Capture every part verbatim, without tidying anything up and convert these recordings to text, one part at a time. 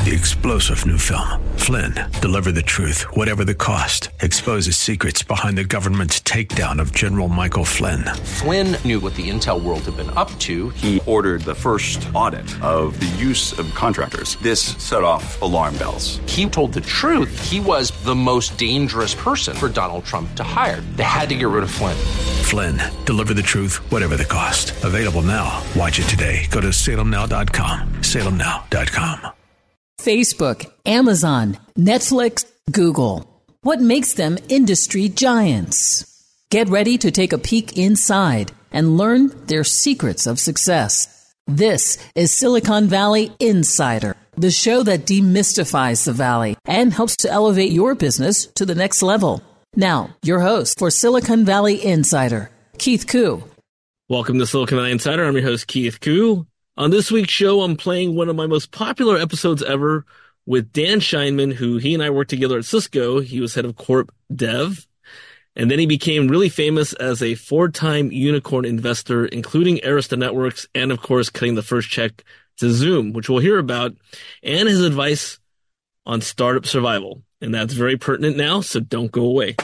the explosive new film, Flynn, deliver the truth, whatever the cost, exposes secrets behind the government's takedown of General Michael Flynn. Flynn knew what the intel world had been up to. He ordered the first audit of the use of contractors. This set off alarm bells. He told the truth. He was the most dangerous person for Donald Trump to hire. They had to get rid of Flynn. Flynn, deliver the truth, whatever the cost. Available now. Watch it today. Go to salem now dot com. salem now dot com. Facebook, Amazon, Netflix, Google. What makes them industry giants? Get ready to take a peek inside and learn their secrets of success. This is Silicon Valley Insider, the show that demystifies the Valley and helps to elevate your business to the next level. Now, your host for Silicon Valley Insider, Keith Koo. Welcome to Silicon Valley Insider. I'm your host, Keith Koo. On this week's show, I'm playing one of my most popular episodes ever with Dan Scheinman, who he and I worked together at Cisco. He was head of Corp Dev. And then he became really famous as a four-time unicorn investor, including Arista Networks, and of course, cutting the first check to Zoom, which we'll hear about, and his advice on startup survival. And that's very pertinent now, so don't go away.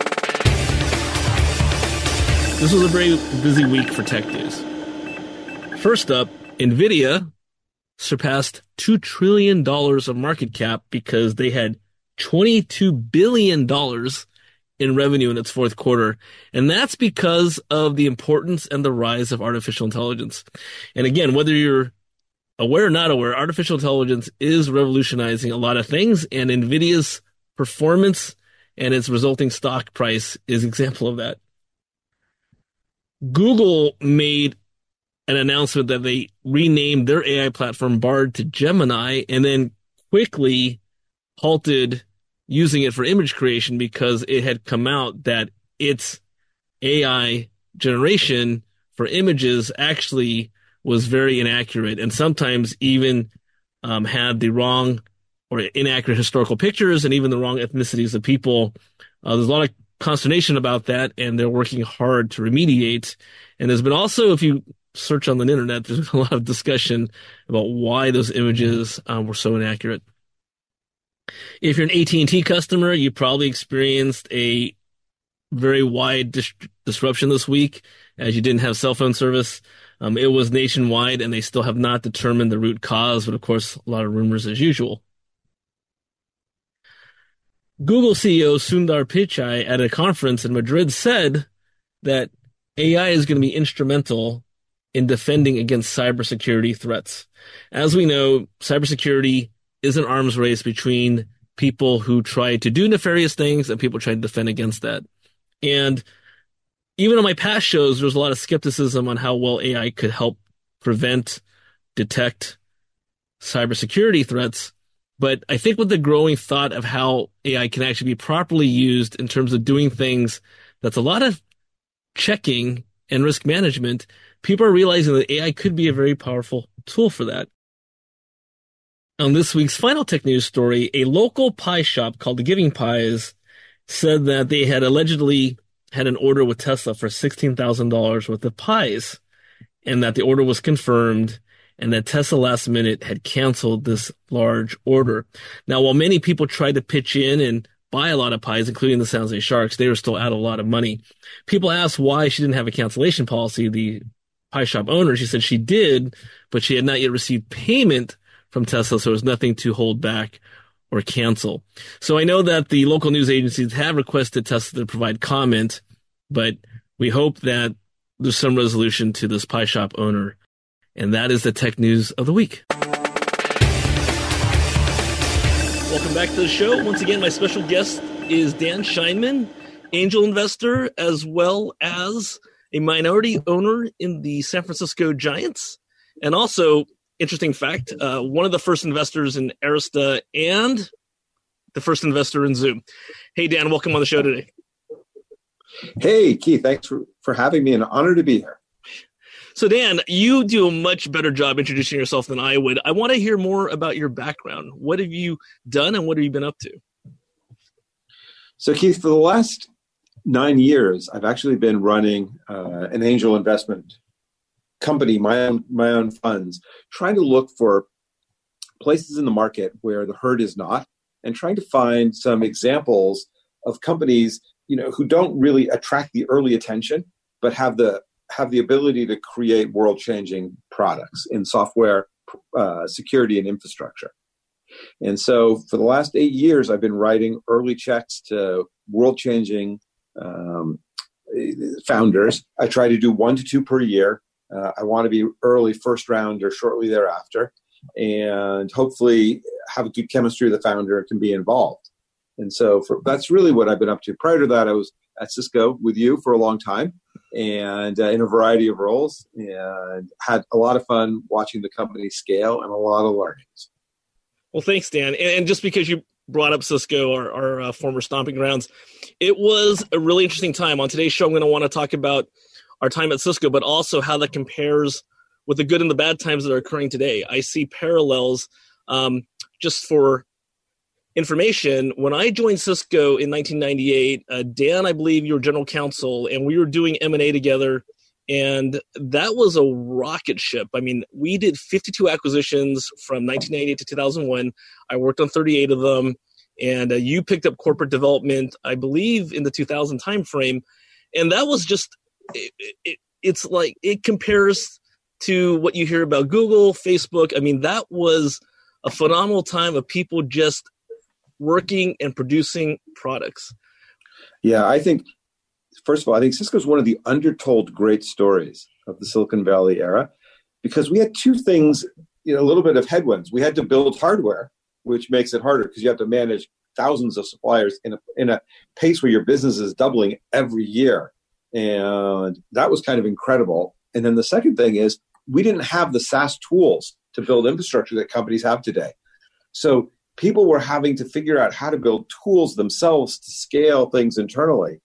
This was a very busy week for tech news. First up, NVIDIA surpassed two trillion dollars of market cap because they had twenty-two billion dollars in revenue in its fourth quarter. And that's because of the importance and the rise of artificial intelligence. And again, whether you're aware or not aware, artificial intelligence is revolutionizing a lot of things, and NVIDIA's performance and its resulting stock price is an example of that. Google made an announcement that they renamed their A I platform Bard to Gemini, and then quickly halted using it for image creation because it had come out that its A I generation for images actually was very inaccurate, and sometimes even um, had the wrong or inaccurate historical pictures and even the wrong ethnicities of people. Uh, there's a lot of consternation about that, and they're working hard to remediate. And there's been also, if you search on the internet, there's been a lot of discussion about why those images um, were so inaccurate. If you're an A T and T customer, you probably experienced a very wide dis- disruption this week as you didn't have cell phone service. Um, it was nationwide, and they still have not determined the root cause, but of course, a lot of rumors as usual. Google C E O Sundar Pichai at a conference in Madrid said that A I is going to be instrumental in defending against cybersecurity threats. As we know, cybersecurity is an arms race between people who try to do nefarious things and people trying to defend against that. And even on my past shows, there's a lot of skepticism on how well A I could help prevent, detect cybersecurity threats. But I think with the growing thought of how A I can actually be properly used in terms of doing things, that's a lot of checking and risk management, people are realizing that A I could be a very powerful tool for that. On this week's final tech news story, a local pie shop called the Giving Pies said that they had allegedly had an order with Tesla for sixteen thousand dollars worth of pies, and that the order was confirmed, and that Tesla last minute had canceled this large order. Now, while many people tried to pitch in and buy a lot of pies, including the San Jose Sharks, they were still out a lot of money. People asked why she didn't have a cancellation policy. The pie shop owner, she said she did, but she had not yet received payment from Tesla, so there was nothing to hold back or cancel. So I know that the local news agencies have requested Tesla to provide comment, but we hope that there's some resolution to this pie shop owner. And that is the tech news of the week. Welcome back to the show. Once again, my special guest is Dan Scheinman, angel investor, as well as a minority owner in the San Francisco Giants. And also, interesting fact, uh, one of the first investors in Arista and the first investor in Zoom. Hey, Dan, welcome on the show today. Hey, Keith, thanks for, for having me. An honor to be here. So, Dan, you do a much better job introducing yourself than I would. I want to hear more about your background. What have you done and what have you been up to? So, Keith, for the last nine years, I've actually been running uh, an angel investment company, my own, my own funds, trying to look for places in the market where the herd is not, and trying to find some examples of companies, you know, who don't really attract the early attention, but have the have the ability to create world-changing products in software, uh, security, and infrastructure. And so for the last eight years, I've been writing early checks to world-changing um, founders. I try to do one to two per year. Uh, I want to be early first round or shortly thereafter, and hopefully have a good chemistry with the founder and can be involved. And so for, that's really what I've been up to. Prior to that, I was at Cisco with you for a long time and uh, in a variety of roles, and had a lot of fun watching the company scale and a lot of learnings. Well, thanks, Dan. And just because you brought up Cisco, our, our uh, former stomping grounds, it was a really interesting time. On today's show, I'm going to want to talk about our time at Cisco, but also how that compares with the good and the bad times that are occurring today. I see parallels. Um, just for information, when I joined Cisco in nineteen ninety-eight, uh, Dan, I believe you were general counsel, and we were doing M and A together. And that was a rocket ship. I mean, we did fifty-two acquisitions from nineteen ninety-eight to two thousand one. I worked on thirty-eight of them. And uh, you picked up corporate development, I believe, in the two thousand timeframe. And that was just, it, it, it's like, it compares to what you hear about Google, Facebook. I mean, that was a phenomenal time of people just working and producing products. Yeah, I think, first of all, I think Cisco is one of the undertold great stories of the Silicon Valley era, because we had two things, you know, a little bit of headwinds. We had to build hardware, which makes it harder because you have to manage thousands of suppliers in a in a pace where your business is doubling every year. And that was kind of incredible. And then the second thing is we didn't have the SaaS tools to build infrastructure that companies have today. So people were having to figure out how to build tools themselves to scale things internally.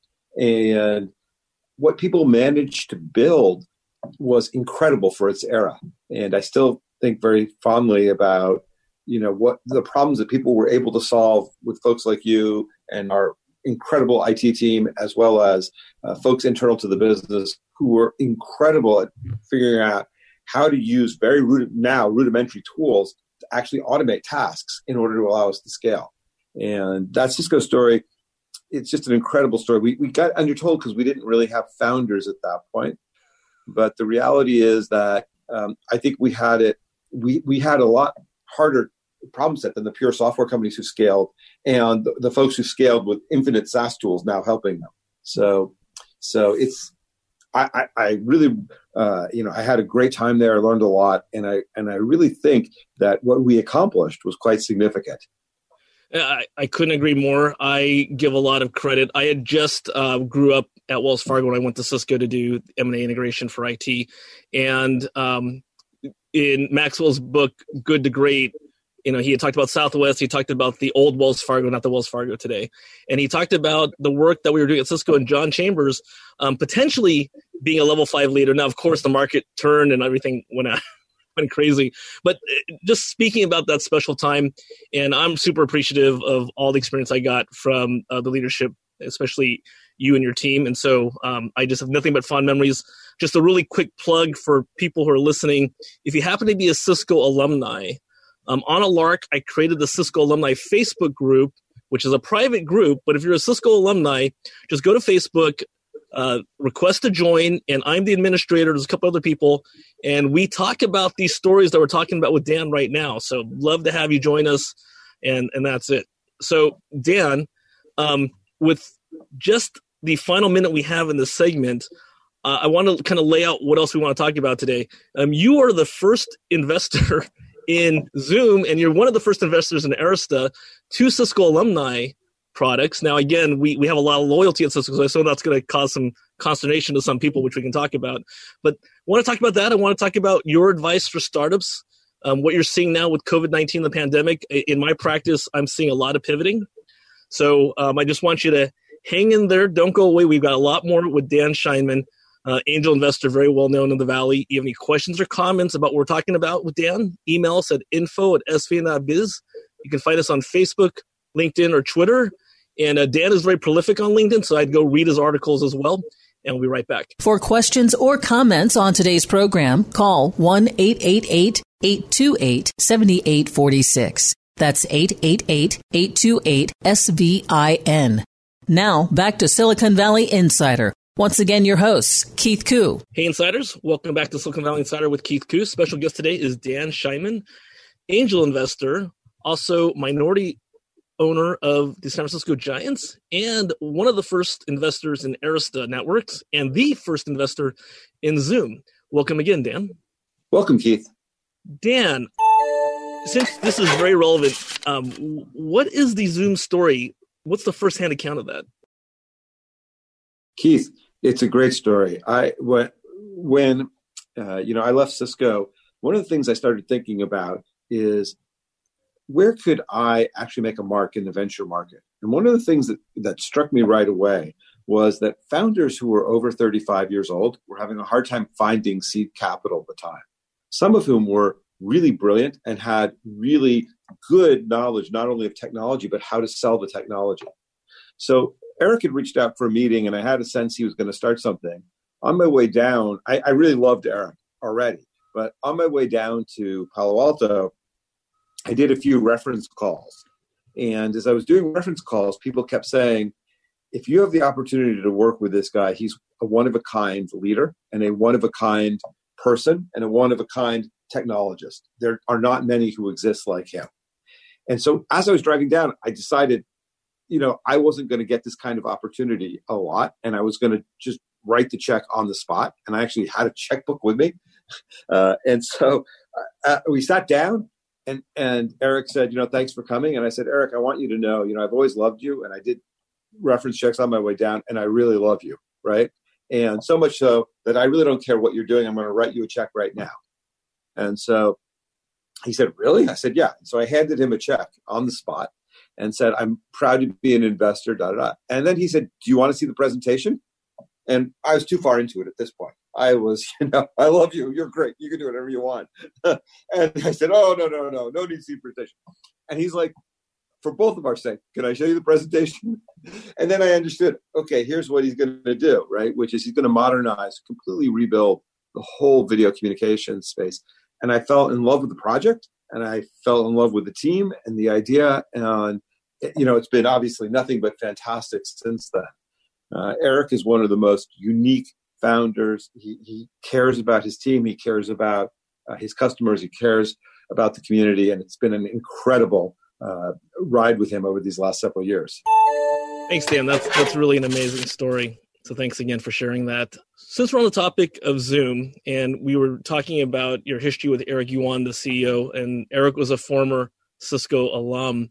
And what people managed to build was incredible for its era. And I still think very fondly about, you know, what the problems that people were able to solve with folks like you and our incredible I T team, as well as uh, folks internal to the business who were incredible at figuring out how to use very rud- now rudimentary tools to actually automate tasks in order to allow us to scale. And that Cisco story, it's just an incredible story. We we got undertold because we didn't really have founders at that point. But the reality is that um, I think we had it, we, we had a lot harder problem set than the pure software companies who scaled, and the, the folks who scaled with infinite SaaS tools now helping them. So, so it's, I, I, I really, uh, you know, I had a great time there. I learned a lot, and I and I really think that what we accomplished was quite significant. I, I couldn't agree more. I give a lot of credit. I had just uh, grew up at Wells Fargo when I went to Cisco to do M and A integration for I T. And um, in Maxwell's book, Good to Great, you know, he had talked about Southwest. He talked about the old Wells Fargo, not the Wells Fargo today. And he talked about the work that we were doing at Cisco and John Chambers um, potentially being a level five leader. Now, of course, the market turned and everything went out. Went crazy. But just speaking about that special time, and I'm super appreciative of all the experience I got from uh, the leadership, especially you and your team. And so um, I just have nothing but fond memories. Just a really quick plug for people who are listening. If you happen to be a Cisco alumni, um, on a lark, I created the Cisco Alumni Facebook group, which is a private group. But if you're a Cisco alumni, just go to Facebook, Uh, request to join, and I'm the administrator. There's a couple other people, and we talk about these stories that we're talking about with Dan right now. So love to have you join us, and and that's it. So Dan, um, with just the final minute we have in this segment, uh, I want to kind of lay out what else we want to talk about today. Um, you are the first investor in Zoom, and you're one of the first investors in Arista, two Cisco alumni products. Now, again, we, we have a lot of loyalty at Cisco, so I know that's going to cause some consternation to some people, which we can talk about. But I want to talk about that. I want to talk about your advice for startups, um, what you're seeing now with COVID nineteen, the pandemic. In my practice, I'm seeing a lot of pivoting. So um, I just want you to hang in there. Don't go away. We've got a lot more with Dan Scheinman, uh, angel investor, very well known in the Valley. You have any questions or comments about what we're talking about with Dan? Email us at info at s v n dot biz. You can find us on Facebook, LinkedIn, or Twitter. And uh, Dan is very prolific on LinkedIn, so I'd go read his articles as well. And we'll be right back. For questions or comments on today's program, call one eight eight eight eight two eight, seven eight four six. That's eight eight eight, eight two eight, S V I N. Now, back to Silicon Valley Insider. Once again, your host, Keith Koo. Hey, Insiders. Welcome back to Silicon Valley Insider with Keith Koo. Special guest today is Dan Scheinman, angel investor, also minority owner of the San Francisco Giants, and one of the first investors in Arista Networks, and the first investor in Zoom. Welcome again, Dan. Welcome, Keith. Dan, since this is very relevant, um, what is the Zoom story? What's the first-hand account of that? Keith, it's a great story. I when, when uh, you know I left Cisco, one of the things I started thinking about is where could I actually make a mark in the venture market? And one of the things that, that struck me right away was that founders who were over thirty-five years old were having a hard time finding seed capital at the time, some of whom were really brilliant and had really good knowledge, not only of technology, but how to sell the technology. So Eric had reached out for a meeting, and I had a sense he was going to start something. On my way down, I, I really loved Eric already, but on my way down to Palo Alto, I did a few reference calls. And as I was doing reference calls, people kept saying, if you have the opportunity to work with this guy, he's a one-of-a-kind leader and a one-of-a-kind person and a one-of-a-kind technologist. There are not many who exist like him. And so as I was driving down, I decided, you know, I wasn't going to get this kind of opportunity a lot, and I was going to just write the check on the spot. And I actually had a checkbook with me. Uh, and so uh, we sat down, and, and Eric said, you know, thanks for coming. And I said, Eric, I want you to know, you know, I've always loved you, and I did reference checks on my way down, and I really love you, right? And so much so that I really don't care what you're doing. I'm going to write you a check right now. And so he said, really? I said, yeah. So I handed him a check on the spot and said, I'm proud to be an investor, da, da, da. And then he said, do you want to see the presentation? And I was too far into it at this point. I was, you know, I love you. You're great. You can do whatever you want. And I said, oh, no, no, no, no need to see the presentation. And he's like, for both of our sake, can I show you the presentation? And then I understood, okay, here's what he's going to do, right? Which is he's going to modernize, completely rebuild the whole video communication space. And I fell in love with the project, and I fell in love with the team and the idea. And, you know, it's been obviously nothing but fantastic since then. Uh, Eric is one of the most unique founders. He, he cares about his team. He cares about uh, his customers. He cares about the community. And it's been an incredible uh, ride with him over these last several years. Thanks, Dan. That's, that's really an amazing story. So thanks again for sharing that. Since we're on the topic of Zoom, and we were talking about your history with Eric Yuan, the C E O, and Eric was a former Cisco alum.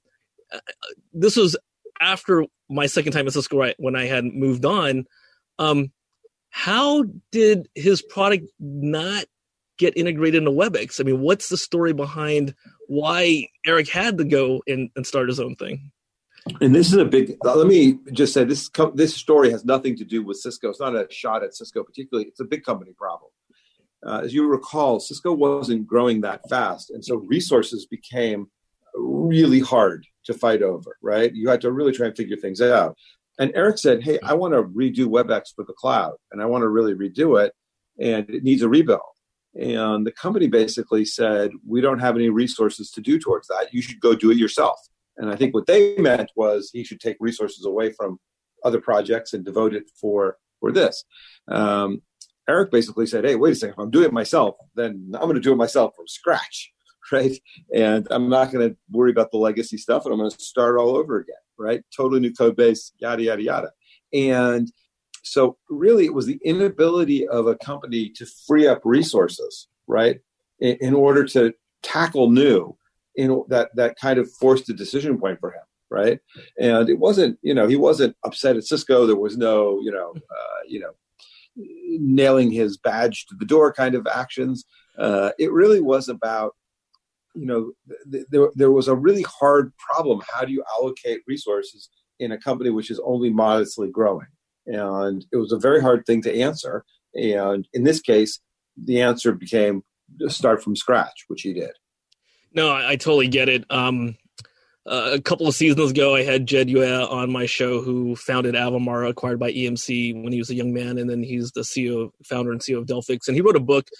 This was after my second time at Cisco, right, when I had moved on. Um, how did his product not get integrated into WebEx? I mean, what's the story behind why Eric had to go and, and start his own thing? And this is a big, let me just say, this this story has nothing to do with Cisco. It's not a shot at Cisco particularly. It's a big company problem. Uh, as you recall, Cisco wasn't growing that fast. And so resources became really hard to fight over, right? You had to really try and figure things out. And Eric said, hey, I want to redo WebEx for the cloud, and I want to really redo it, and it needs a rebuild. And the company basically said, we don't have any resources to do towards that. You should go do it yourself. And I think what they meant was he should take resources away from other projects and devote it for, for this. Um, Eric basically said, hey, wait a second, if I'm doing it myself, then I'm going to do it myself from scratch, right? And I'm not going to worry about the legacy stuff, and I'm going to start all over again, right? Totally new code base, yada, yada, yada. And so really it was the inability of a company to free up resources, right, in, in order to tackle new. In that that kind of forced a decision point for him, right? And it wasn't, you know, he wasn't upset at Cisco. There was no, you know, uh, you know, nailing his badge to the door kind of actions. Uh, it really was about, you know, th- there there was a really hard problem. How do you allocate resources in a company which is only modestly growing? And it was a very hard thing to answer. And in this case, the answer became start from scratch, which he did. No, I, I totally get it. Um, uh, a couple of seasons ago, I had Jed Yue on my show, who founded Avamar, acquired by E M C when he was a young man, and then he's the C E O, founder and C E O of Delphix. And he wrote a book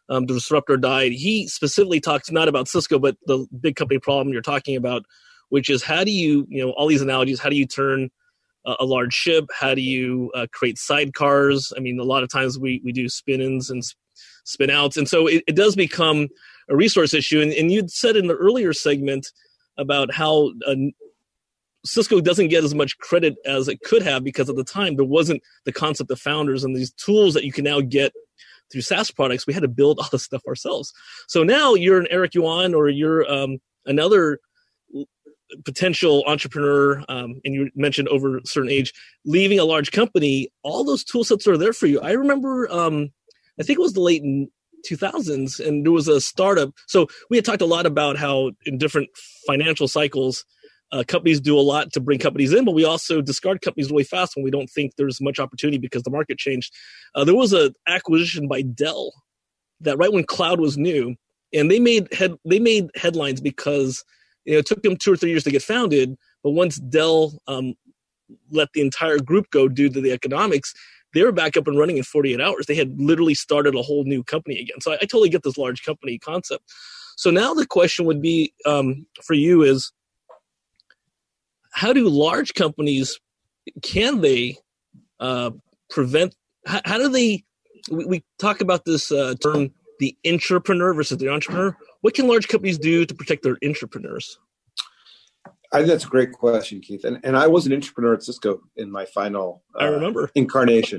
um, the disruptor died, he specifically talks not about Cisco, but the big company problem you're talking about, which is how do you, you know, all these analogies, how do you turn a, a large ship? How do you uh, create sidecars? I mean, a lot of times we, we do spin-ins and spin-outs. And so it, it does become a resource issue. And, and you'd said in the earlier segment about how uh, Cisco doesn't get as much credit as it could have because at the time there wasn't the concept of founders and these tools that you can now get through SaaS products. We had to build all this stuff ourselves. So now you're an Eric Yuan or you're um, another potential entrepreneur, um, and you mentioned over a certain age, leaving a large company, all those tool sets are there for you. I remember, um, I think it was the late two thousands, and there was a startup. So we had talked a lot about how in different financial cycles, uh, companies do a lot to bring companies in, but we also discard companies really fast when we don't think there's much opportunity because the market changed. Uh, there was an acquisition by Dell that right when cloud was new, and they made head they made headlines because you know it took them two or three years to get founded, but once Dell um, let the entire group go due to the economics, they were back up and running in forty-eight hours. They had literally started a whole new company again. So I, I totally get this large company concept. So now the question would be um, for you is, how do large companies, can they uh, prevent, how, how do they, we, we talk about this uh, term, the intrapreneur versus the entrepreneur. What can large companies do to protect their intrapreneurs? I think that's a great question, Keith. And and I was an entrepreneur at Cisco in my final uh, I remember. incarnation.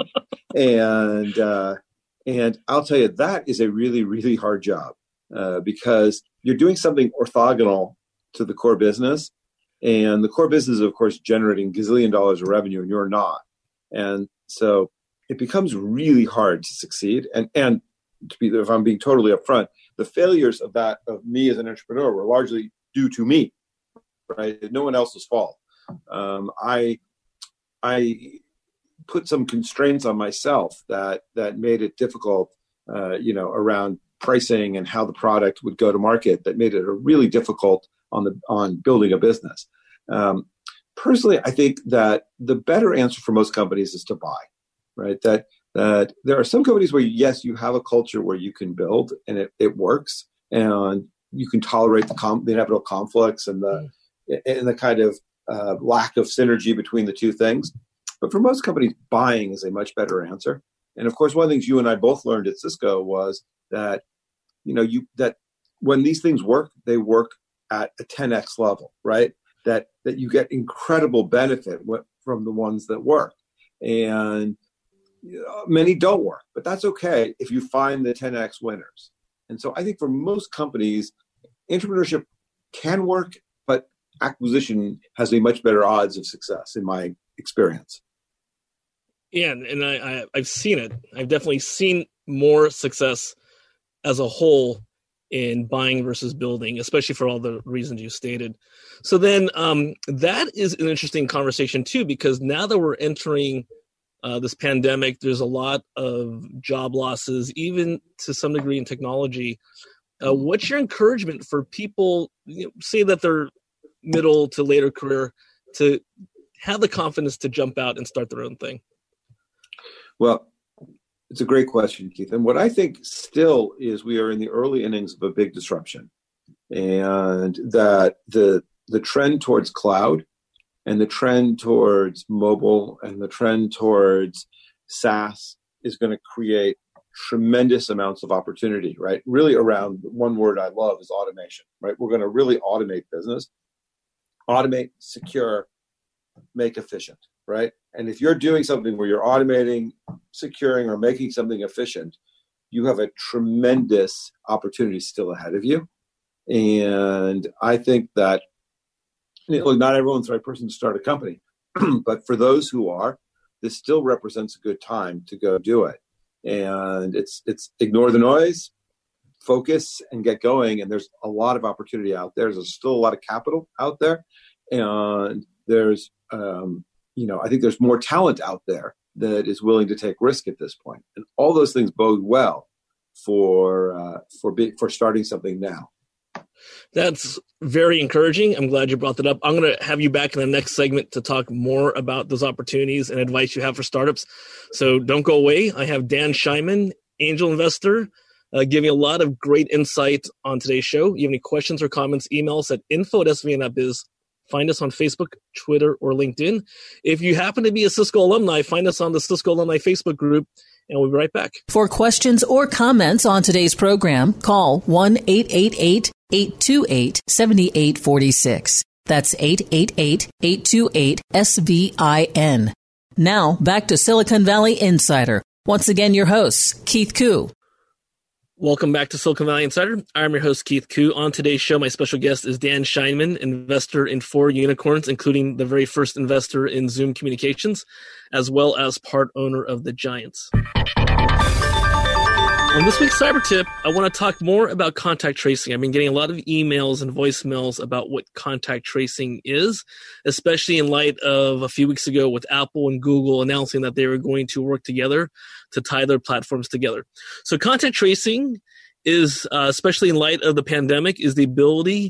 and uh, and I'll tell you, that is a really, really hard job uh, because you're doing something orthogonal to the core business. And the core business is, of course, generating gazillion dollars of revenue, and you're not. And so it becomes really hard to succeed. And and to be, if I'm being totally upfront, the failures of that, of me as an entrepreneur, were largely due to me. Right, no one else's fault. Um, I I put some constraints on myself that that made it difficult, uh, you know, around pricing and how the product would go to market. That made it a really difficult on the on building a business. Um, personally, I think that the better answer for most companies is to buy. Right, that that there are some companies where yes, you have a culture where you can build and it, it works, and you can tolerate the, com- the inevitable conflicts and the mm. and the kind of uh, lack of synergy between the two things. But for most companies, buying is a much better answer. And of course, one of the things you and I both learned at Cisco was that, you know, you that when these things work, they work at a ten x level, right? That that you get incredible benefit from the ones that work. And you know, many don't work, but that's okay if you find the ten x winners. And so I think for most companies, entrepreneurship can work, but acquisition has a much better odds of success in my experience. Yeah, and I, I, I've seen it. I've definitely seen more success as a whole in buying versus building, especially for all the reasons you stated. So then um, that is an interesting conversation too, because now that we're entering uh, this pandemic, there's a lot of job losses, even to some degree in technology. Uh, what's your encouragement for people, you know, say that they're middle to later career, to have the confidence to jump out and start their own thing? Well, it's a great question, Keith. And what I think still is we are in the early innings of a big disruption, and that the the trend towards cloud and the trend towards mobile and the trend towards SaaS is going to create tremendous amounts of opportunity, right? Really around one word I love is automation, right? We're going to really automate business. Automate, secure, make efficient, right? And if you're doing something where you're automating, securing, or making something efficient, you have a tremendous opportunity still ahead of you. And I think that, you know, not everyone's the right person to start a company, but for those who are, this still represents a good time to go do it. And it's it's ignore the noise, focus, and get going. And there's a lot of opportunity out there. There's still a lot of capital out there. And there's, um, you know, I think there's more talent out there that is willing to take risk at this point. And all those things bode well for uh, for be, for starting something now. That's very encouraging. I'm glad you brought that up. I'm going to have you back in the next segment to talk more about those opportunities and advice you have for startups. So don't go away. I have Dan Scheinman, angel investor, uh, giving a lot of great insight on today's show. If you have any questions or comments, email us at info at s v n dot biz. Find us on Facebook, Twitter, or LinkedIn. If you happen to be a Cisco alumni, find us on the Cisco Alumni Facebook group, and we'll be right back. For questions or comments on today's program, call one eight eight eight, eight two eight, seven eight four six. That's eight eight eight, eight two eight, S V I N. Now, back to Silicon Valley Insider. Once again, your host, Keith Koo. Welcome back to Silicon Valley Insider. I'm your host, Keith Koo. On today's show, my special guest is Dan Scheinman, investor in four unicorns, including the very first investor in Zoom Communications, as well as part owner of the Giants. On this week's Cyber Tip, I want to talk more about contact tracing. I've been getting a lot of emails and voicemails about what contact tracing is, especially in light of a few weeks ago with Apple and Google announcing that they were going to work together to tie their platforms together. So contact tracing is, uh, especially in light of the pandemic, is the ability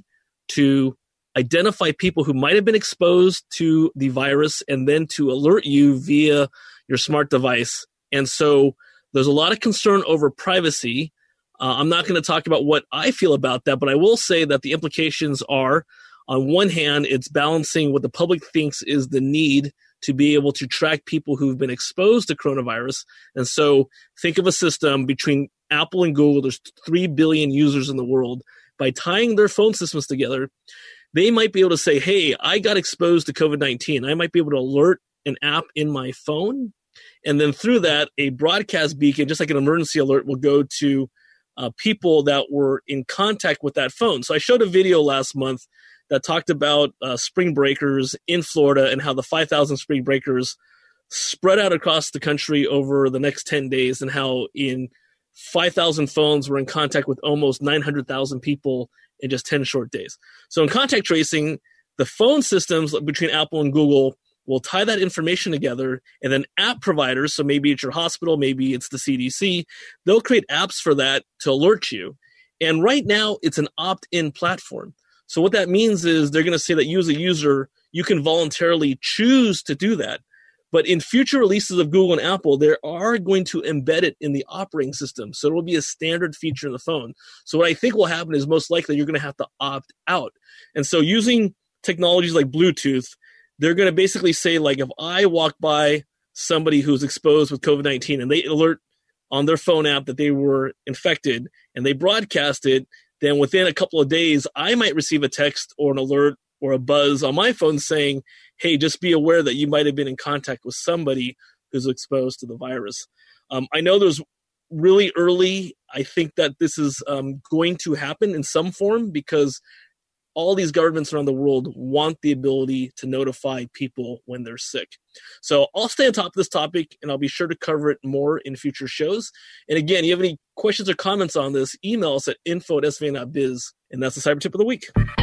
to identify people who might have been exposed to the virus and then to alert you via your smart device. And so there's a lot of concern over privacy. Uh, I'm not going to talk about what I feel about that, but I will say that the implications are, on one hand, it's balancing what the public thinks is the need to be able to track people who've been exposed to coronavirus. And so think of a system between Apple and Google. There's three billion users in the world. By tying their phone systems together, they might be able to say, hey, I got exposed to COVID nineteen. I might be able to alert an app in my phone. And then through that, a broadcast beacon, just like an emergency alert, will go to uh, people that were in contact with that phone. So I showed a video last month that talked about uh, spring breakers in Florida and how the five thousand spring breakers spread out across the country over the next ten days, and how in five thousand phones were in contact with almost nine hundred thousand people in just ten short days. So in contact tracing, the phone systems between Apple and Google will tie that information together, and then app providers, so maybe it's your hospital, maybe it's the C D C, they'll create apps for that to alert you. And right now, it's an opt-in platform. So what that means is they're going to say that you as a user, you can voluntarily choose to do that. But in future releases of Google and Apple, they are going to embed it in the operating system. So it will be a standard feature in the phone. So what I think will happen is most likely you're going to have to opt out. And so using technologies like Bluetooth, they're going to basically say, like, if I walk by somebody who's exposed with COVID nineteen and they alert on their phone app that they were infected and they broadcast it, then within a couple of days, I might receive a text or an alert or a buzz on my phone saying, hey, just be aware that you might have been in contact with somebody who's exposed to the virus. Um, I know there's really early. I think that this is um, going to happen in some form because all these governments around the world want the ability to notify people when they're sick. So I'll stay on top of this topic, and I'll be sure to cover it more in future shows. And again, you have any questions or comments on this, email us at info at s v n dot biz. And that's the Cyber Tip of the Week.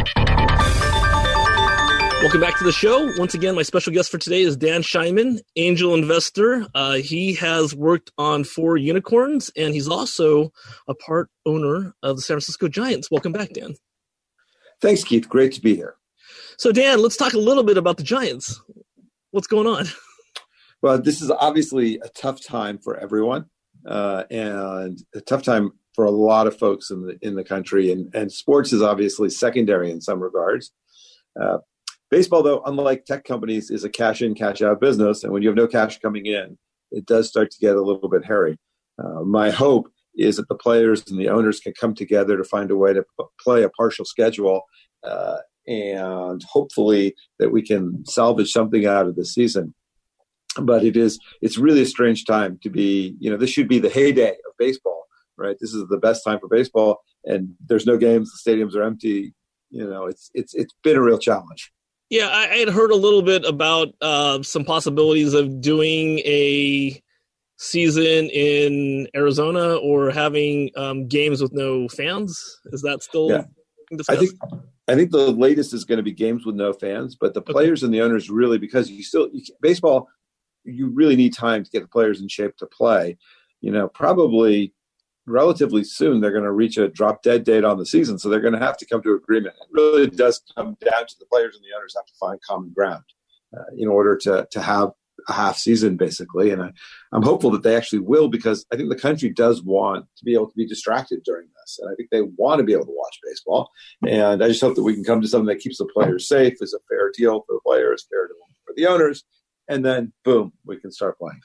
Welcome back to the show. Once again, my special guest for today is Dan Scheinman, angel investor. Uh, he has worked on four unicorns, and he's also a part owner of the San Francisco Giants. Welcome back, Dan. Thanks, Keith. Great to be here. So, Dan, let's talk a little bit about the Giants. What's going on? Well, this is obviously a tough time for everyone, uh, and a tough time for a lot of folks in the in the country. And, and sports is obviously secondary in some regards. Uh, baseball, though, unlike tech companies, is a cash-in, cash-out business. And when you have no cash coming in, it does start to get a little bit hairy. Uh, my hope is that the players and the owners can come together to find a way to p- play a partial schedule, uh, and hopefully that we can salvage something out of the season. But it is, it's really a strange time to be, you know, this should be the heyday of baseball, right? This is the best time for baseball, and there's no games, the stadiums are empty. You know, it's, it's, it's been a real challenge. Yeah, I, I had heard a little bit about uh, some possibilities of doing a season in Arizona or having um, games with no fans. Is that still yeah. discussed? I think I think the latest is going to be games with no fans, but the players okay. and the owners really, because you still you, baseball, you really need time to get the players in shape to play. You know, probably relatively soon they're going to reach a drop dead date on the season, so they're going to have to come to agreement. It really does come down to the players and the owners have to find common ground uh, in order to to have a half season, basically. And I, I'm hopeful that they actually will, because I think the country does want to be able to be distracted during this. And I think they want to be able to watch baseball. And I just hope that we can come to something that keeps the players safe, is a fair deal for the players, fair deal for the owners. And then, boom, we can start playing.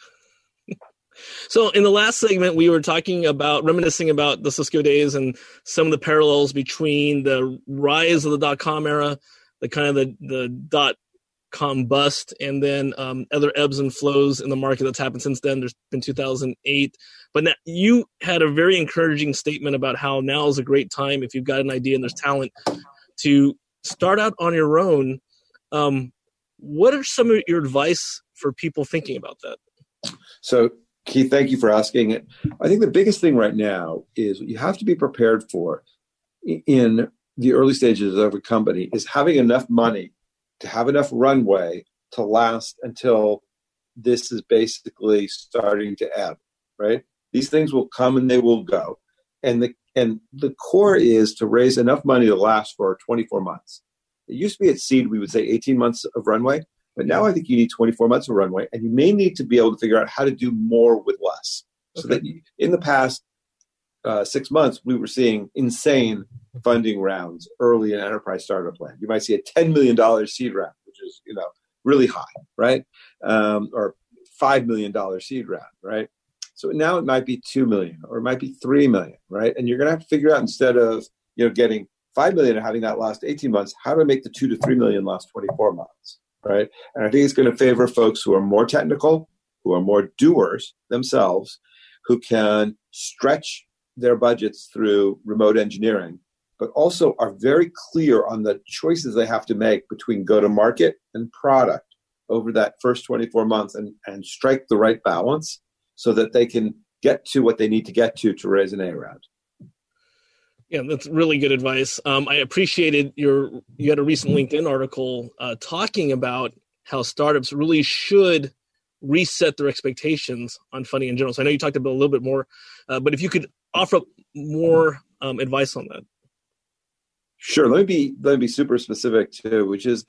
So in the last segment, we were talking about, reminiscing about the Cisco days and some of the parallels between the rise of the dot-com era, the kind of the, the dot-com bust, and then um, other ebbs and flows in the market that's happened since then. There's been two thousand eight. But now, you had a very encouraging statement about how now is a great time, if you've got an idea and there's talent, to start out on your own. Um, what are some of your advice for people thinking about that? So, Keith, thank you for asking it. I think the biggest thing right now is what you have to be prepared for in the early stages of a company is having enough money to have enough runway to last until this is basically starting to ebb, right? These things will come and they will go. And the and the core is to raise enough money to last for twenty-four months. It used to be at seed, we would say eighteen months of runway. But now I think you need twenty-four months of runway, and you may need to be able to figure out how to do more with less. So okay. that you, in the past uh, six months, we were seeing insane funding rounds early in enterprise startup land. You might see a ten million dollars seed round, which is, you know, really high, right? Um, or five million dollars seed round, right? So now it might be two million dollars or it might be three million dollars, right? And you're going to have to figure out, instead of, you know, getting five million dollars and having that last eighteen months, how to make the two to three million dollars last twenty-four months. Right. And I think it's going to favor folks who are more technical, who are more doers themselves, who can stretch their budgets through remote engineering, but also are very clear on the choices they have to make between go-to-market and product over that first twenty-four months, and, and strike the right balance so that they can get to what they need to get to to raise an A round. Yeah, that's really good advice. Um, I appreciated your, you had a recent LinkedIn article uh, talking about how startups really should reset their expectations on funding in general. So I know you talked about a little bit more, uh, but if you could offer up more um, advice on that. Sure. Let me be, let me be super specific too, which is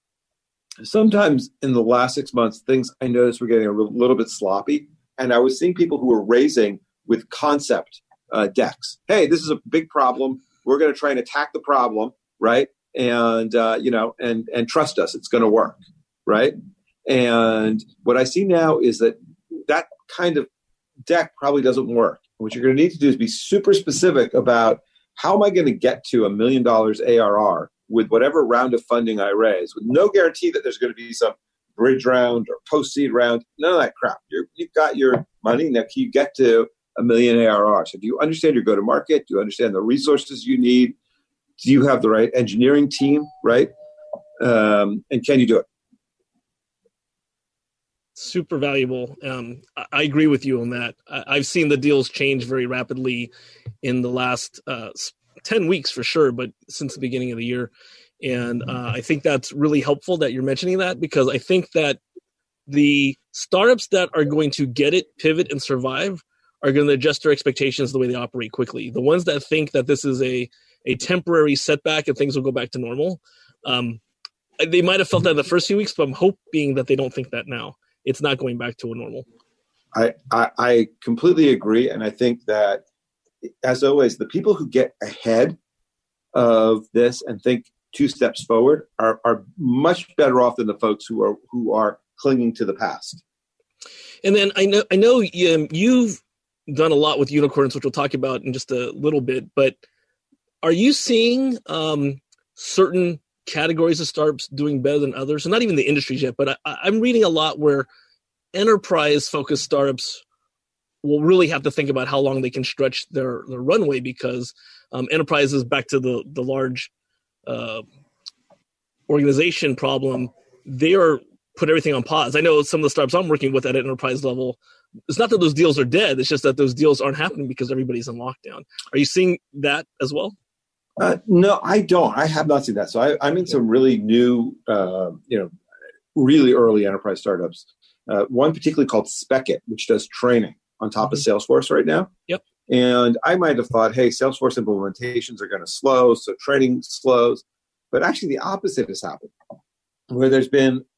sometimes in the last six months, things I noticed were getting a little bit sloppy. And I was seeing people who were raising with concept Uh, decks. Hey, this is a big problem. We're going to try and attack the problem, right? And uh, you know, and and trust us, it's going to work, right? And what I see now is that that kind of deck probably doesn't work. What you're going to need to do is be super specific about how am I going to get to a million dollars A R R with whatever round of funding I raise, with no guarantee that there's going to be some bridge round or post seed round. None of that crap. You're, you've got your money now. Can you get to a million A R R? So do you understand your go-to-market? Do you understand the resources you need? Do you have the right engineering team, right? Um, and can you do it? Super valuable. Um, I, I agree with you on that. I, I've seen the deals change very rapidly in the last uh, ten weeks for sure, but since the beginning of the year. And uh, I think that's really helpful that you're mentioning that, because I think that the startups that are going to get it, pivot, and survive are going to adjust their expectations the way they operate quickly. The ones that think that this is a, a temporary setback and things will go back to normal, um, they might have felt that in the first few weeks, but I'm hoping that they don't think that now. It's not going back to a normal. I, I, I completely agree. And I think that, as always, the people who get ahead of this and think two steps forward are, are much better off than the folks who are who are clinging to the past. And then I know I know um, you've done a lot with unicorns, which we'll talk about in just a little bit, but are you seeing um, certain categories of startups doing better than others? And not even the industries yet, but I, I'm reading a lot where enterprise-focused startups will really have to think about how long they can stretch their, their runway, because um, enterprises, back to the, the large uh, organization problem, they are put everything on pause. I know some of the startups I'm working with at an enterprise level, it's not that those deals are dead. It's just that those deals aren't happening because everybody's in lockdown. Are you seeing that as well? Uh, no, I don't. I have not seen that. So I, I'm in some really new, uh, you know, really early enterprise startups. Uh, one particularly called Speckit, which does training on top mm-hmm. of Salesforce right now. Yep. And I might have thought, hey, Salesforce implementations are going to slow, so training slows. But actually the opposite has happened, where there's been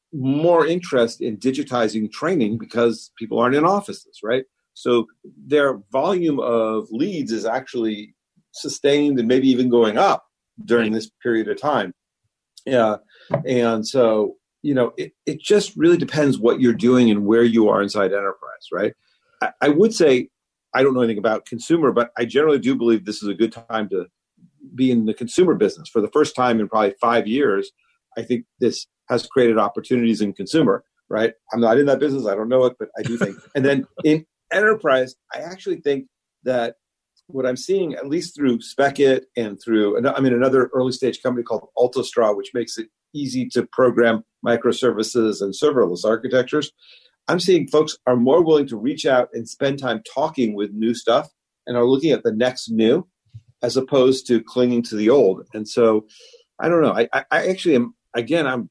more interest in digitizing training because people aren't in offices, right? So their volume of leads is actually sustained and maybe even going up during this period of time. Yeah. And so, you know, it, it just really depends what you're doing and where you are inside enterprise, right? I, I would say, I don't know anything about consumer, but I generally do believe this is a good time to be in the consumer business. For the first time in probably five years, I think this has created opportunities in consumer, right? I'm not in that business. I don't know it, but I do think. And then in enterprise, I actually think that what I'm seeing, at least through Speckit and through, I mean, another early stage company called Altostraw, which makes it easy to program microservices and serverless architectures. I'm seeing folks are more willing to reach out and spend time talking with new stuff and are looking at the next new as opposed to clinging to the old. And so, I don't know. I, I actually am, again, I'm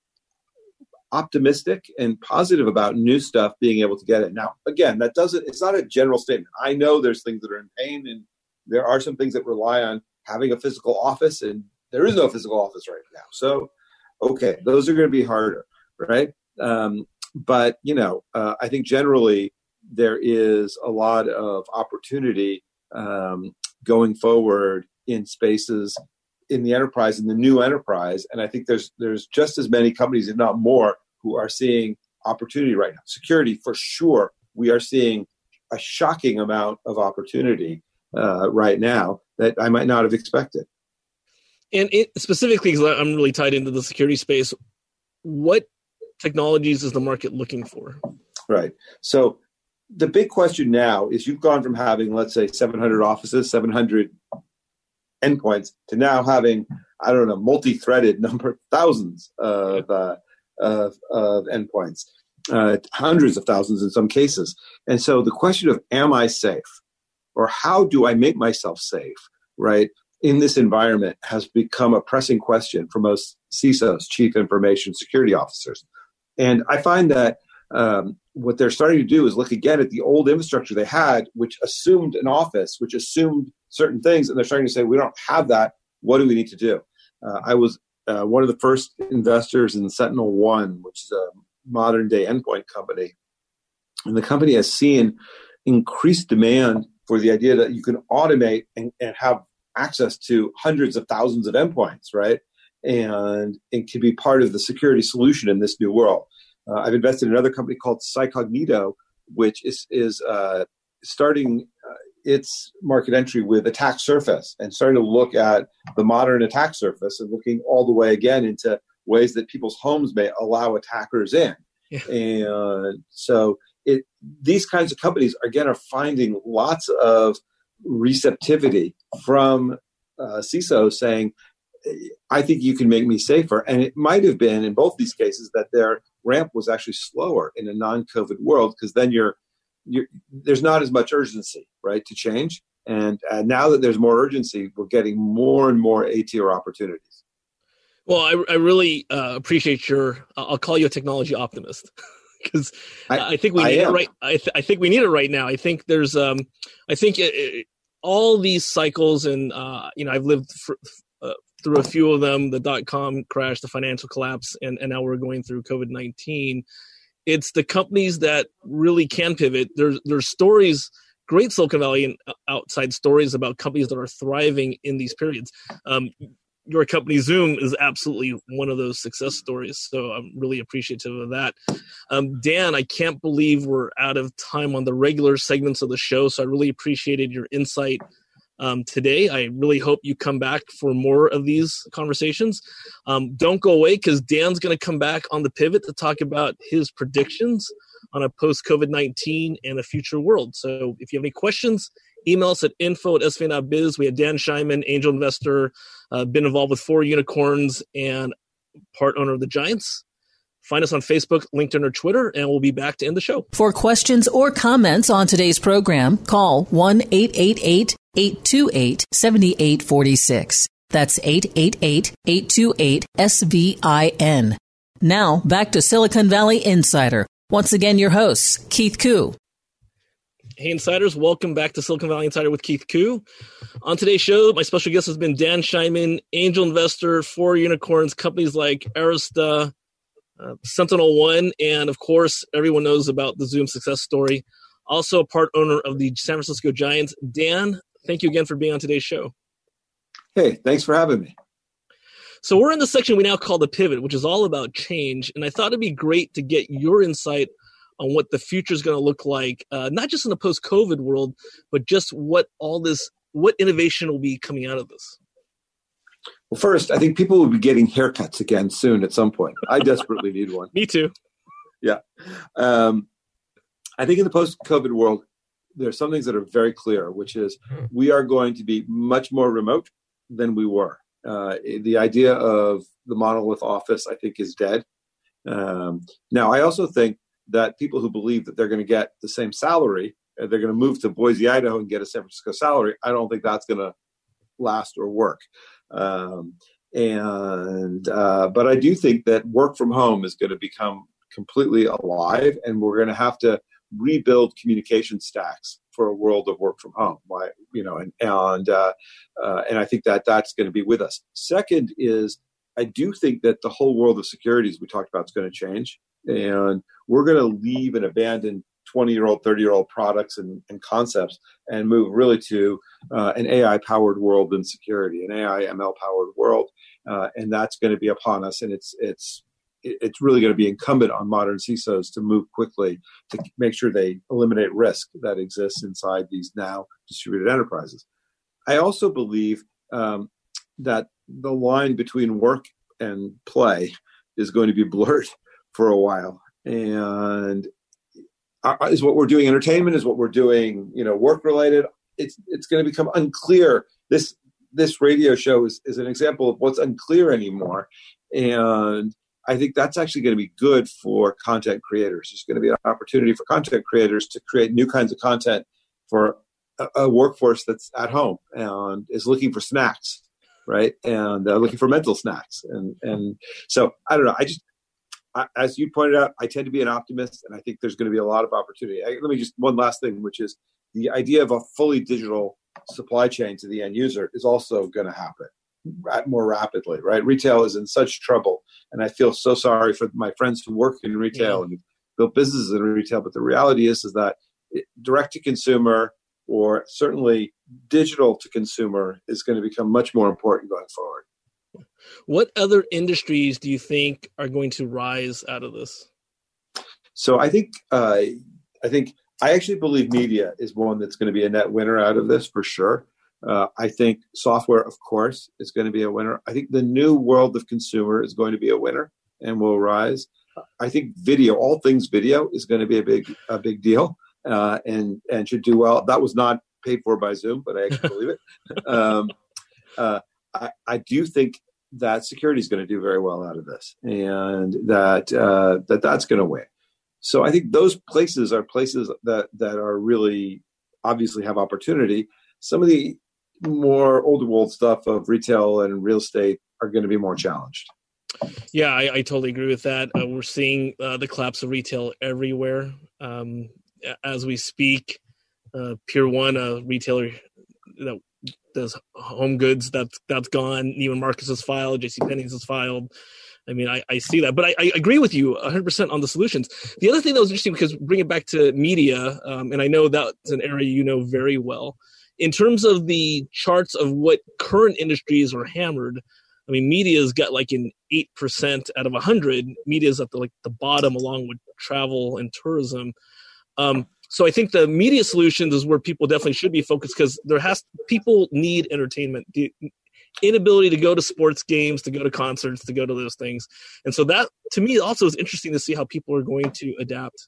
optimistic and positive about new stuff being able to get it. Now, again, that doesn't, it's not a general statement. I know there's things that are in pain and there are some things that rely on having a physical office, and there is no physical office right now. So, okay, those are going to be harder, right? Um, but, you know, uh, I think generally there is a lot of opportunity um, going forward in spaces in the enterprise, in the new enterprise. And I think there's there's just as many companies, if not more, who are seeing opportunity right now. Security, for sure, we are seeing a shocking amount of opportunity uh, right now that I might not have expected. And it, specifically, because I'm really tied into the security space, what technologies is the market looking for? Right. So the big question now is you've gone from having, let's say, seven hundred offices, seven hundred endpoints, to now having, I don't know, multi-threaded number, thousands of, uh, of, of endpoints, uh, hundreds of thousands in some cases. And so the question of, am I safe? Or how do I make myself safe, right, in this environment has become a pressing question for most C I S Os, Chief Information Security Officers. And I find that um, what they're starting to do is look again at the old infrastructure they had, which assumed an office, which assumed certain things, and they're starting to say, we don't have that. What do we need to do? Uh, I was uh, one of the first investors in Sentinel One, which is a modern day endpoint company. And the company has seen increased demand for the idea that you can automate and, and have access to hundreds of thousands of endpoints, right? And it can be part of the security solution in this new world. Uh, I've invested in another company called Cycognito, which is is uh, starting uh, its market entry with attack surface and starting to look at the modern attack surface and looking all the way again into ways that people's homes may allow attackers in. Yeah. And so it, these kinds of companies, again, are finding lots of receptivity from uh, C I S Os saying, I think you can make me safer. And it might have been in both these cases that their ramp was actually slower in a non-COVID world, because then you're, you're there's not as much urgency, right, to change. And uh, now that there's more urgency, we're getting more and more A-tier opportunities. Well, I, I really uh, appreciate your, I'll call you a technology optimist. Because I, I think we need it right. I, th- I think we need it right now. I think there's, um, I think it, it, all these cycles, and uh, you know, I've lived for, uh, through a few of them: the dot com crash, the financial collapse, and, and now we're going through COVID nineteen. It's the companies that really can pivot. There's there's stories, great Silicon Valley and outside stories about companies that are thriving in these periods. Um, Your company, Zoom, is absolutely one of those success stories. So I'm really appreciative of that. Um, Dan, I can't believe we're out of time on the regular segments of the show. So I really appreciated your insight um, today. I really hope you come back for more of these conversations. Um, don't go away, because Dan's going to come back on the pivot to talk about his predictions on a post-COVID nineteen and a future world. So if you have any questions, email us at info at s v n dot biz. We had Dan Scheinman, angel investor, uh, been involved with four unicorns and part owner of the Giants. Find us on Facebook, LinkedIn, or Twitter, and we'll be back to end the show. For questions or comments on today's program, call one eight eight eight, eight two eight, seven eight four six. That's eight eight eight, eight two eight, S V I N. Now, back to Silicon Valley Insider. Once again, your host, Keith Koo. Hey, Insiders, welcome back to Silicon Valley Insider with Keith Koo. On today's show, my special guest has been Dan Scheinman, angel investor, four unicorns, companies like Arista, uh, Sentinel One, and of course, everyone knows about the Zoom success story. Also a part owner of the San Francisco Giants. Dan, thank you again for being on today's show. Hey, thanks for having me. So we're in the section we now call the pivot, which is all about change. And I thought it'd be great to get your insight on what the future is going to look like, uh, not just in the post-COVID world, but just what all this, what innovation will be coming out of this. Well, first, I think people will be getting haircuts again soon at some point. I desperately need one. Me too. Yeah. Um, I think in the post-COVID world, there are some things that are very clear, which is we are going to be much more remote than we were. Uh, the idea of the monolith office, I think, is dead. Um, now, I also think that people who believe that they're going to get the same salary, uh, they're going to move to Boise, Idaho and get a San Francisco salary, I don't think that's going to last or work. Um, and uh, but I do think that work from home is going to become completely alive, and we're going to have to rebuild communication stacks for a world of work from home. Why, you know, and and uh, uh, and I think that that's going to be with us. Second is I do think that the whole world of securities we talked about is going to change, and we're going to leave and abandon twenty-year-old, thirty-year-old products and, and concepts and move really to uh, an A I-powered world in security, an A I M L-powered world, uh, and that's going to be upon us. And it's it's it's really going to be incumbent on modern C I S Os to move quickly to make sure they eliminate risk that exists inside these now distributed enterprises. I also believe um, that the line between work and play is going to be blurred for a while. And is what we're doing entertainment? Is what we're doing, you know, work related? It's it's going to become unclear. This this radio show is, is an example of what's unclear anymore. And I think that's actually going to be good for content creators. There's going to be an opportunity for content creators to create new kinds of content for a, a workforce that's at home and is looking for snacks, right? And uh, looking for mental snacks. And and so, I don't know. I just, I, as you pointed out, I tend to be an optimist, and I think there's going to be a lot of opportunity. I, let me just, one last thing, which is the idea of a fully digital supply chain to the end user is also going to happen more rapidly, right? Retail is in such trouble, and I feel so sorry for my friends who work in retail yeah. and build businesses in retail. But the reality is, is that it, direct to consumer, or certainly digital to consumer, is going to become much more important going forward. What other industries do you think are going to rise out of this? So I think uh, I think I actually believe media is one that's going to be a net winner out of this for sure. Uh, I think software, of course, is going to be a winner. I think the new world of consumer is going to be a winner and will rise. I think video, all things video, is going to be a big a big deal uh, and and should do well. That was not paid for by Zoom, but I actually believe it. Um, uh, I, I do think that security is going to do very well out of this, and that uh, that that's going to win. So I think those places are places that that are really obviously have opportunity. Some of the more older world stuff of retail and real estate are going to be more challenged. Yeah, I, I totally agree with that. Uh, we're seeing uh, the collapse of retail everywhere um, as we speak. Uh, Pier One, a retailer that does home goods, that's that's gone. Neiman Marcus has filed. JCPenney's has filed. I mean, I, I see that, but I, I agree with you one hundred percent on the solutions. The other thing that was interesting, because bring it back to media, um, and I know that's an area you know very well. In terms of the charts of what current industries are hammered, I mean, media's got like an eight percent out of one hundred. Media's at the, like the bottom, along with travel and tourism. Um, so I think the media solutions is where people definitely should be focused, because there has people need entertainment. The inability to go to sports games, to go to concerts, to go to those things. And so that, to me, also is interesting to see how people are going to adapt.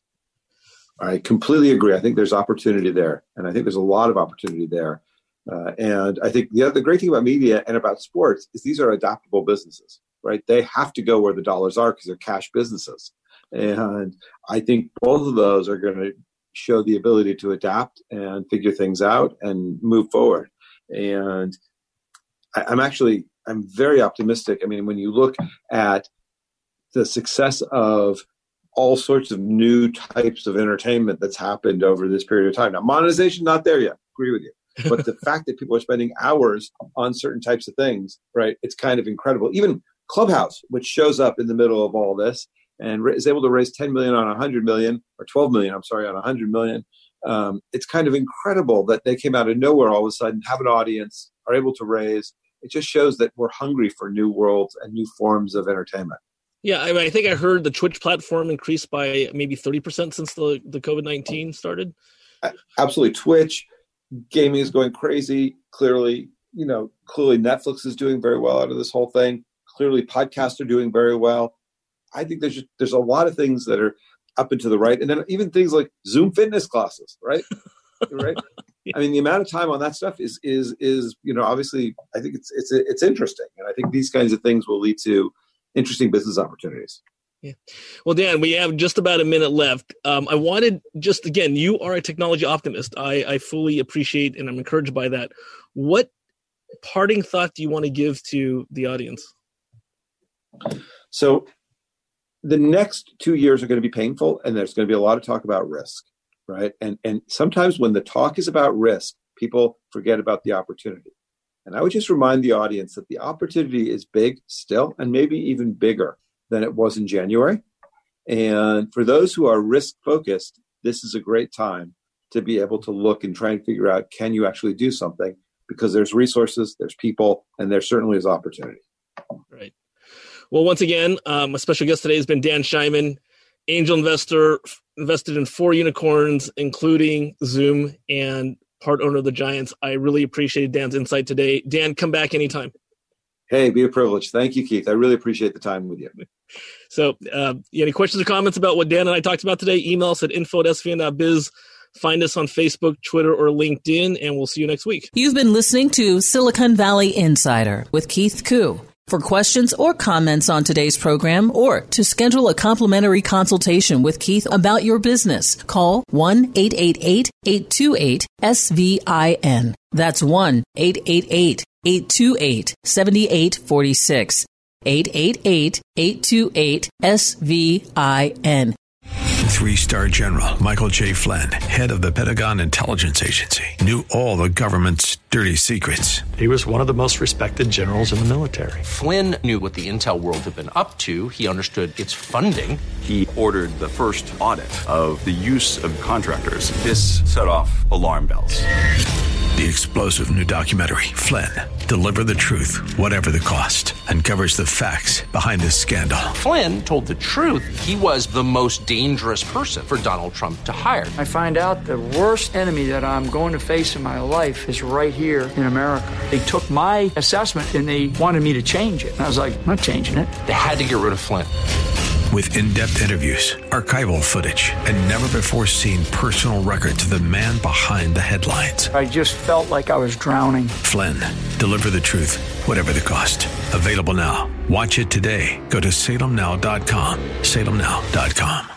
I completely agree. I think there's opportunity there, and I think there's a lot of opportunity there. Uh, and I think the other, the great thing about media and about sports is these are adaptable businesses, right? They have to go where the dollars are because they're cash businesses. And I think both of those are going to show the ability to adapt and figure things out and move forward. And I, I'm actually, I'm very optimistic. I mean, when you look at the success of all sorts of new types of entertainment that's happened over this period of time. Now, monetization, not there yet. Agree with you. But the fact that people are spending hours on certain types of things, right, it's kind of incredible. Even Clubhouse, which shows up in the middle of all this, and is able to raise ten million on one hundred million, or twelve million, I'm sorry, on one hundred million. Um, it's kind of incredible that they came out of nowhere all of a sudden, have an audience, are able to raise. It just shows that we're hungry for new worlds and new forms of entertainment. Yeah, I, mean, I think I heard the Twitch platform increased by maybe thirty percent since the, the COVID nineteen started. Absolutely. Twitch, gaming is going crazy. Clearly, you know, clearly Netflix is doing very well out of this whole thing. Clearly podcasts are doing very well. I think there's just, there's a lot of things that are up and to the right. And then even things like Zoom fitness classes, right? right. Yeah. I mean, the amount of time on that stuff is, is, is, you know, obviously I think it's, it's, it's interesting. And I think these kinds of things will lead to interesting business opportunities. Yeah. Well, Dan, we have just about a minute left. Um, I wanted just, again, you are a technology optimist. I, I fully appreciate and I'm encouraged by that. What parting thought do you want to give to the audience? So the next two years are going to be painful, and there's going to be a lot of talk about risk, right? And and sometimes when the talk is about risk, people forget about the opportunity. And I would just remind the audience that the opportunity is big still, and maybe even bigger than it was in January. And for those who are risk focused, this is a great time to be able to look and try and figure out, can you actually do something? Because there's resources, there's people, and there certainly is opportunity. Right. Well, once again, um, a special guest today has been Dan Scheinman, angel investor, f- invested in four unicorns, including Zoom, and part owner of the Giants. I really appreciated Dan's insight today. Dan, come back anytime. Hey, be a privilege. Thank you, Keith. I really appreciate the time with you. So, uh, any questions or comments about what Dan and I talked about today, email us at info at s v n dot biz. Find us on Facebook, Twitter, or LinkedIn, and we'll see you next week. You've been listening to Silicon Valley Insider with Keith Koo. For questions or comments on today's program, or to schedule a complimentary consultation with Keith about your business, call one eight eight eight, eight two eight, S V I N. That's one eight eight eight, eight two eight, seven eight four six. eight eight eight, eight two eight, S V I N. Three-star General Michael J. Flynn, head of the Pentagon Intelligence Agency, knew all the government's dirty secrets. He was one of the most respected generals in the military. Flynn knew what the intel world had been up to. He understood its funding. He ordered the first audit of the use of contractors. This set off alarm bells. The explosive new documentary, Flynn, Deliver the Truth, Whatever the Cost, uncovers the facts behind this scandal. Flynn told the truth. He was the most dangerous person for Donald Trump to hire. I find out the worst enemy that I'm going to face in my life is right here in America. They took my assessment and they wanted me to change it. And I was like, I'm not changing it. They had to get rid of Flynn. With in-depth interviews, archival footage, and never-before-seen personal records of the man behind the headlines. I just felt like I was drowning. Flynn, Deliver the Truth, Whatever the Cost. Available now. Watch it today. Go to salem now dot com. salem now dot com.